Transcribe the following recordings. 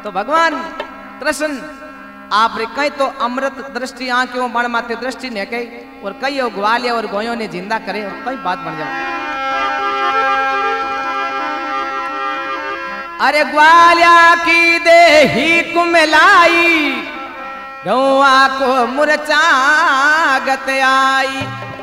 तो भगवान कृष्ण आप रे कई तो अमृत दृष्टि आंखों बण माते दृष्टि ने कई और कई ग्वालिया और गोयों ने जिंदा करे और कई बात बन जाए। अरे ग्वालिया की देही कुमलाई गौआ को मुरचा गत आई।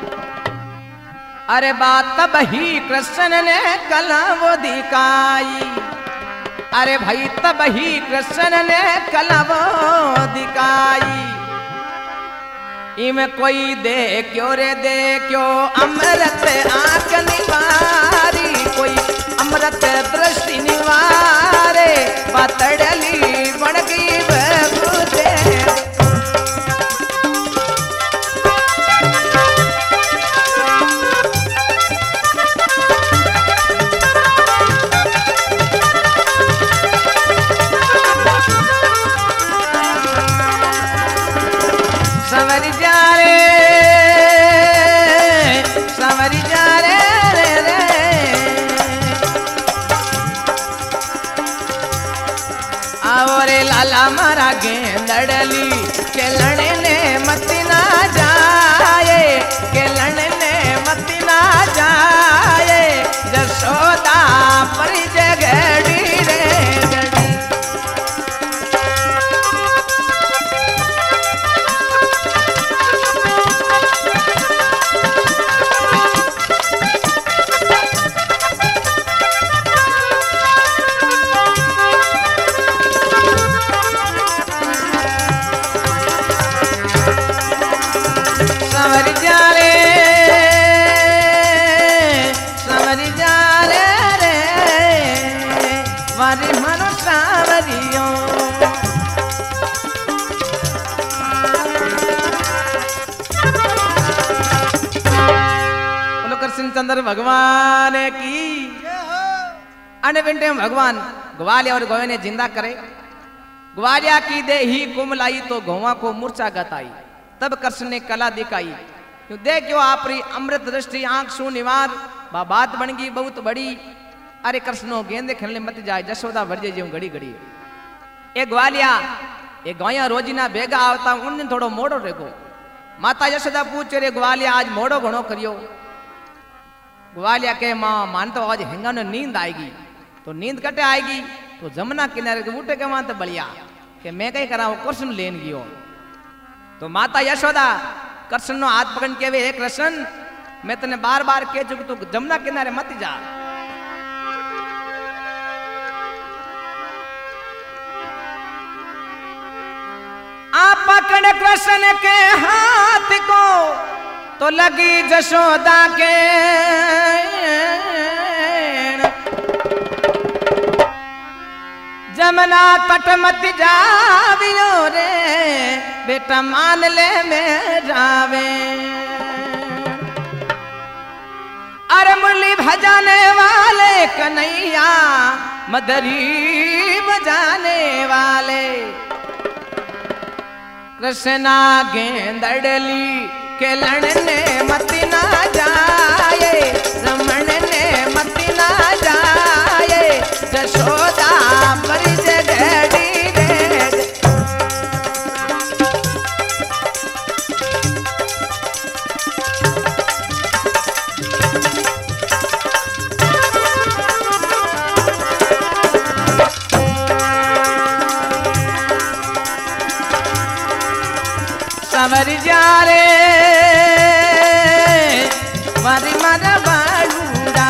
अरे बात तब ही कृष्ण ने कला वो दिखाई। अरे भाई तब ही कृष्ण ने कला वो दिखाई। इमें कोई दे क्यों रे दे क्यों अमृत आंख निवारी कोई अमृत दृष्टि निवारे पतड़ली बन गई बबूते। संवरी जा रे रे रे आओ रे लाला मारा गेंदड़ली के लड़ने मत ना जाए के लड़ने मत ना जाए जशोदा पर जगड़ी रे गड़ी। चंद्र भगवान की अनविंटे भगवान ग्वालिया और गोवे ने जिंदा करे। ग्वालिया की देही कुमलाई तो गौवा को मूर्छा गताई। तब कृष्ण ने कला दिखाई क्यों देखो आपरी अमृत दृष्टि आंख सु निवार बात बन गई बहुत बड़ी। अरे कृष्णो गेंदे खेलने मत जाए जशोदा वर्जे जीव घड़ी घड़ी। ए ग्वालिया ए गौया रोजीना बेगा आवता उन दिन थोड़ो मोड़ो रेगो। माता यशोदा पूछ रे ग्वालिया आज मोड़ो घणो करियो। ग्वालिया के माँ मान तो आज हिंगा ने नींद आएगी तो नींद कटे आएगी तो जमुना किनारे के बूटे के मान तो बलिया कि मैं कहीं करा वो कृष्ण लेन गयो। तो माता यशोदा कृष्ण नो हाथ पकड़ के वे हे कृष्ण मैं तने बार बार कह चुकी तू जमुना किनारे मत जा। आप पकड़ कृष्ण के हाथ को तो लगी जशोदा के जमुना तट मत जावियो रे बेटा मान ले में जावे। अरे मुरली भजाने वाले कन्हैया मदरी बजाने वाले कृष्णा गेंदड़ली के लड़ने मत ना जाए रमण ने मत ना जाए जशोदा पर जगड़ी रे। संवर जा रे मारी मारा बालूड़ा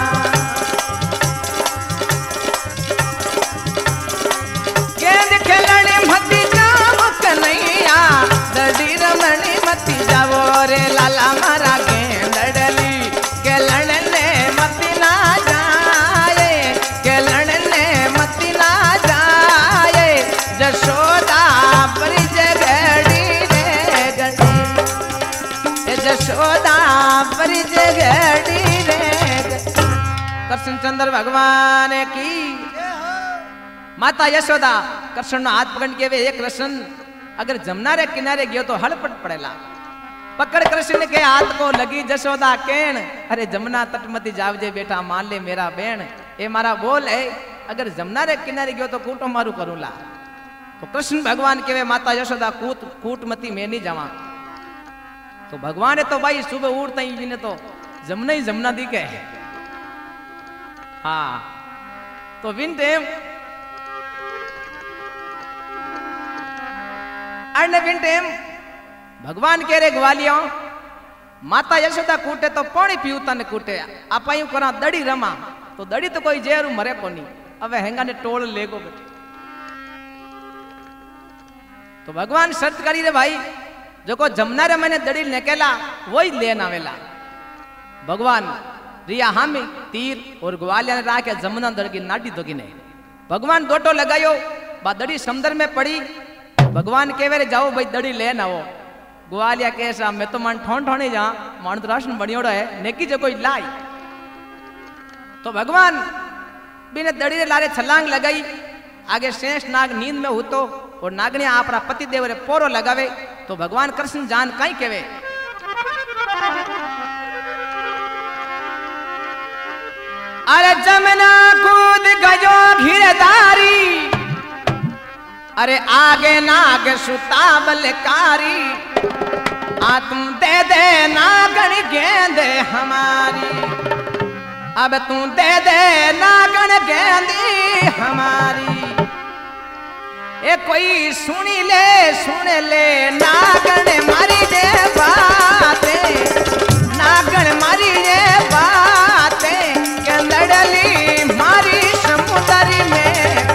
गेंद खेलने मती जाओ कन्हैया दड़ी रमणी मती जाओ रे लाला मारा गेंदड़ली के लड़ने मती ना जाए के लड़ने मती ना जाए जशोदा पर जगड़ी जशोदा पर जगड़ी रे। कृष्ण चंद्र भगवान की माता यशोदा कृष्ण नो हाथ पकड़ के वे एक कृष्ण अगर जमुना रे किनारे गयो तो हड़पट पड़ेला। पकड़ कृष्ण के हाथ को लगी जशोदा केण अरे जमुना तट मती जावजे बेटा मान ले मेरा बेण। ए मारा बोल है अगर जमुना रे किनारे गयो तो कूटो मारू करूं ला। तो कृष्ण भगवान कहे माता यशोदा कूटमती में नहीं जावा। तो भगवान है तो भाई सुबह उठता ही जिन्हें तो जमुना दी के हाँ। तो विन टाइम भगवान कह रहे ग्वालिया माता यशोदा कूटे तो पानी पीऊता ने कूटे आप यूं करा दड़ी रमा। तो दड़ी तो कोई जेरू मरे कोनी अब हेंगा ने टोल लेगो बेटे। तो भगवान शर्त करी रे भाई जो को जमुना रे मैंने दड़ी निकला वही लेना वेला। भगवान रिया हामी तीर और ग्वालिया ने रहा के जमुना दड़ की नाटी तो की नहीं। भगवान दोटो लगायो बा दड़ी समुद्र में पड़ी। भगवान कहे रे जाओ भाई दड़ी ले ना वो। ग्वालिया कैसा मैं तो मान ठोन ठोने जा मान तो राशन बनियोड़ा है नेकी जो कोई लाई। तो भगवान बिने दड़ी रे लारे छलांग लगाई आगे शेष नाग नींद में होतो और नागनिया आपरा पति देव रे पोरो लगावे। तो भगवान कृष्ण जान कई केवे अरे जमुना कूद गयो घिरधारी अरे आगे नाग सुताबलकारी आ तुम दे दे नागन गेंदे हमारी। अब तू दे दे नागन गेंदी हमारी। ए कोई सुन ले नागन मारी जे बातें नागन मारी जे बातें के लड़ली मारी समुद्र में।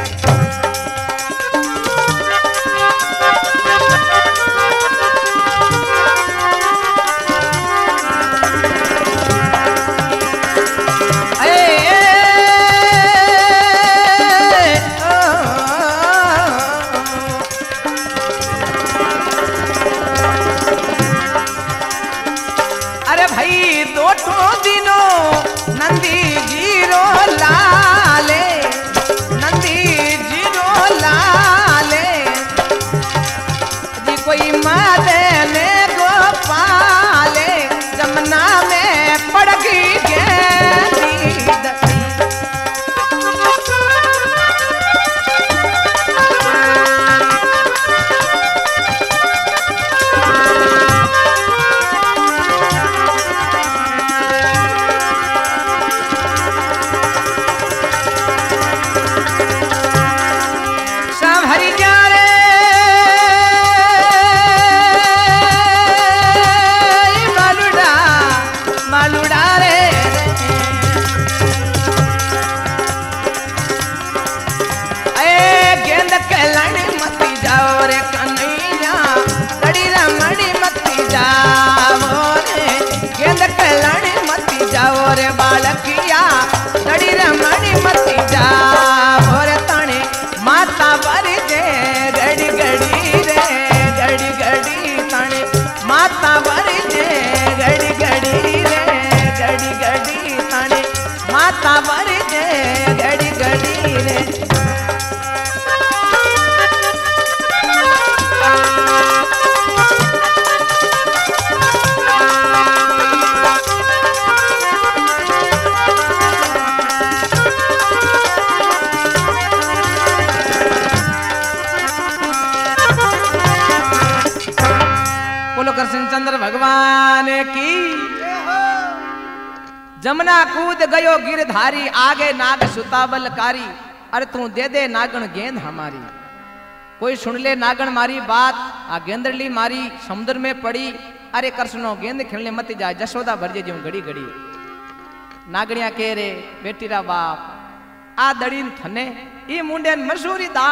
भगवान की जमुना कूद गयो गिरधारी आगे नाग सुताबलकारी अरे तू दे दे नागन गेंद हमारी। कोई सुन ले नागन मारी बात आ गेंदरली मारी समुद्र में पड़ी। अरे कृष्णो गेंद खेलने मत जा जशोदा भरजे जी घड़ी घड़ी। नागणिया कह रे बेटी रा बाप आ दड़ी थने ई मुंडे मशहूरी दाल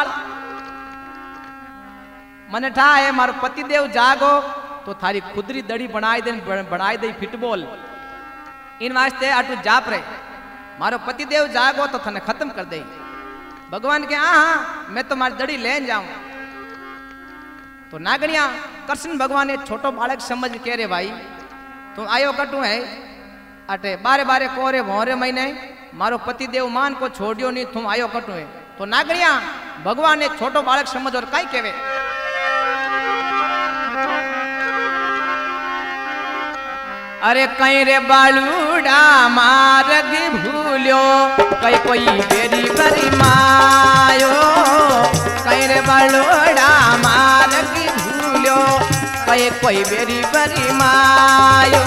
मने ठा है मारो पति देव जागो तो थारी खुदरी दड़ी बनाई दे फिटबॉल इन वास्ते आटू जाप रहे मारो पति देव जागो तो थने खत्म कर दे। भगवान के हाँ मैं तो मारी दड़ी लेन जाऊं। तो नागणिया कृष्ण भगवान छोटो बालक समझ के रे भाई तुम आयो कटू है अटे बारे बारे कोरे भोरे महीने मारो पति देव मान को छोड़ियो नहीं तुम आयो कटू है। तो नागणिया भगवान ने छोटो बालक समझ और कई केवे अरे कहीं रे बालूड़ा मार्ग भूल्यो कई कोई बेरी परिमायो कहीं रे बलोड़ा मार्ग भूलो कहीं कोई बेरी परिमायो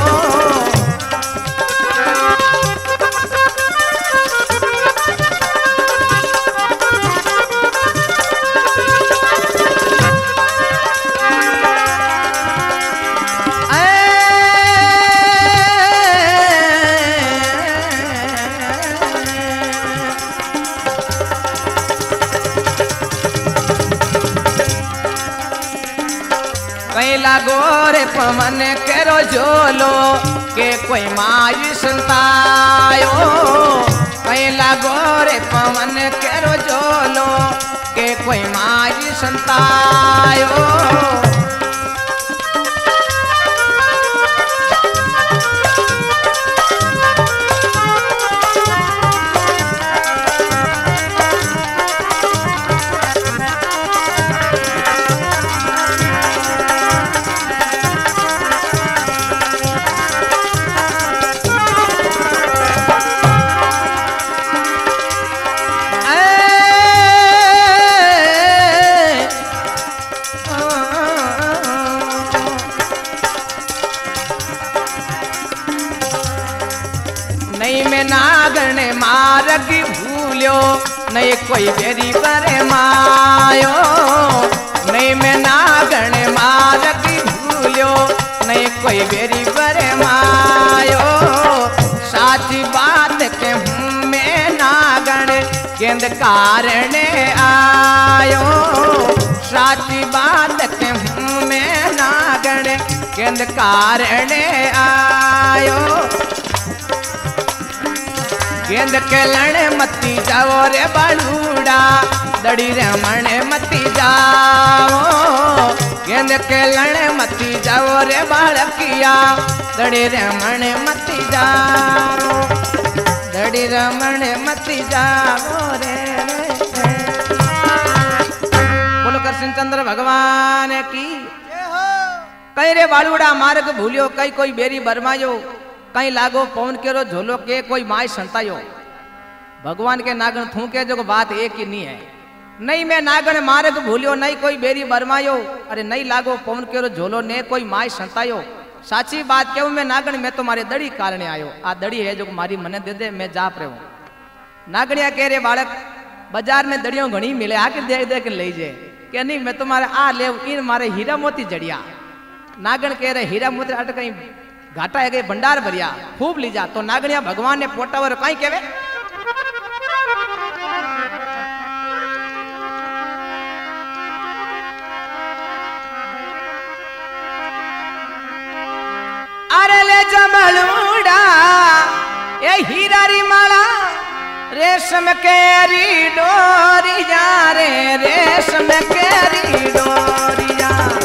गोरे पवन केरो झोलो के कोई माई संतायो कैला गोरे पवन केरो झोलो के कोई माई संतायो नागण मार्ग भूल्यो नहीं कोई बेरी पर मायो नहीं मैं नागण मार्ग भूल्यो नहीं कोई बेरी पर मायो साची बात के हूँ मैं नागण केंद्र कारण आयो साची बात के हूँ मैं नागण केंद्र कारण आयो गेंद के लड़े मती जाओ रे बालूड़ा दड़ी रे मणे मती जाओ गेंद के लड़े मती जाओ रे बालकिया दड़ी रे मणे मती जाओ दड़ी रे मणे मती जाओ रे बोलो कृष्ण चंद्र भगवान की कई रे बालूड़ा मार्ग भूलियो कई कोई बेरी बरमायो कहीं लागो पवन केरो झोलो के कोई माय संतायो भगवान के नागण थूके जो बात एक ही नहीं है नहीं मैं नागण मार्ग भूलियो नहीं कोई बेरी बरमायो अरे नहीं लागो पवन केरो झोलो ने कोई माय संतायो साची बात कहूं मैं नागण मैं तो मारे दड़ी कारण आयो आ दड़ी है जो मारी मने दे दे मैं जाप रहे हूं नागणिया कह रे बालक बाजार में दड़ियों घणी मिले आके दे दे के ले जे के नहीं मैं तुम्हारे आ ले इन मारे हीरा मोती जड़िया नागण कह रहे हीरा मोती अट कहीं घाटा है गए भंडार भरिया खूब लीजा तो नागणिया भगवान ने पोटावर कहीं केवे अरे ले जमलूड़ा ये हीरा री माला रेशम केरी डोरिया रे रेशम केरी डोरिया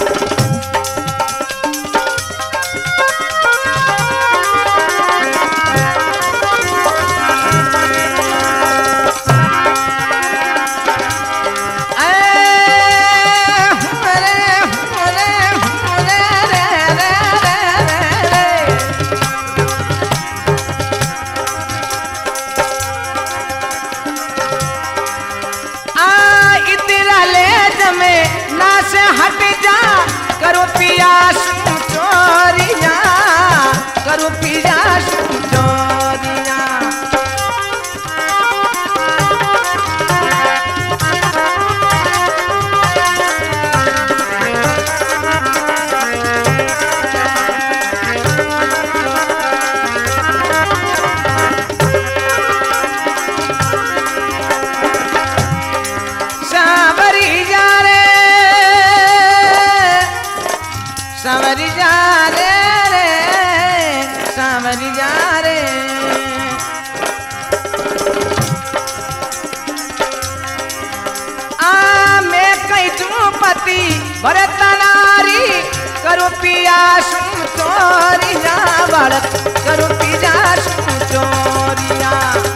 हट जा करो पिया चोरिया करो पिया चोरिया सांवरी जा रे रे सांवरी जा रे आ मैं कहीं तू पति भरत नारी करो पिया सुन चोरिया बालक करो पिया सुन चोरिया